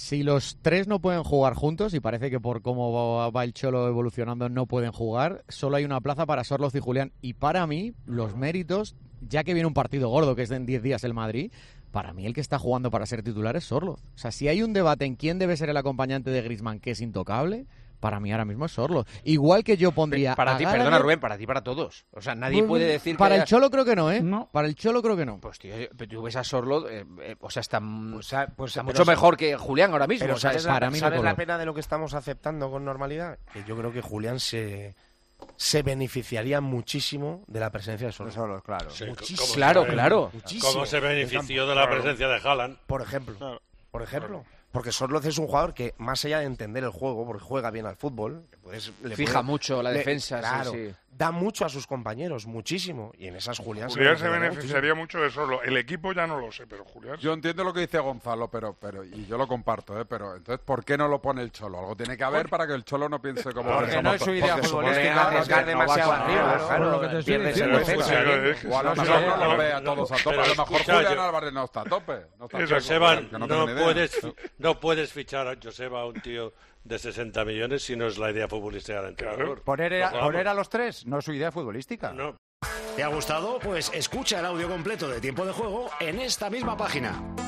Si los tres no pueden jugar juntos, y parece que por cómo va el Cholo evolucionando no pueden jugar, solo hay una plaza para Sorloz y Julián. Y para mí, los méritos, ya que viene un partido gordo, que es en 10 días el Madrid, para mí el que está jugando para ser titular es Sorloz. O sea, si hay un debate en quién debe ser el acompañante de Griezmann, que es intocable, para mí ahora mismo es Sorloz. Igual que yo pondría... Para ti, Gallagher, perdona Rubén, para ti, para todos. O sea, nadie puede decir para que... el Cholo creo que no, ¿eh? No. Para el Cholo creo que no. Pues tío, tú ves a Sorloz, o sea, está Pues mucho mejor que Julián ahora mismo. Pero O sea, ¿sabes, para mí no ¿sabes la color. pena de lo que estamos aceptando con normalidad? Que yo creo que Julián se beneficiaría muchísimo de la presencia de Sorloz. Solo, claro. Sí, Muchísimo. ¿cómo Claro, se- claro. Muchísimo. ¿Cómo se benefició de la Claro. presencia de Haaland? Por ejemplo. Claro. Por ejemplo. Porque Sorloz es un jugador que, más allá de entender el juego, porque juega bien al fútbol, le Fija puede- mucho la defensa, claro, sí. da mucho a sus compañeros, muchísimo. Y en esas Julián Julián se beneficiaría beneficiaría mucho de Sorloz. El equipo ya no lo sé, pero Julián... Yo entiendo lo que dice Gonzalo, pero y yo lo comparto, pero entonces, ¿por qué no lo pone el Cholo? Algo tiene que haber para que el Cholo no piense como... Porque que no somos es su todos. idea Porque futbolística, supongo que arriesgar demasiado arriba, claro, lo que te estoy pierdes diciendo. en defensa. Igual a lo No, mejor no no, lo ve a todos a tope. pero A lo mejor escucha, Julián yo- Álvarez no está a tope. No está a Eso, tope, Joseban, que no tengo ni idea. no puedes fichar a Joseba, un tío de 60 millones, si no es la idea futbolística del entrenador. Poner Vamos. a los tres no es su idea futbolística. No. ¿Te ha gustado? Pues escucha el audio completo de Tiempo de Juego en esta misma página.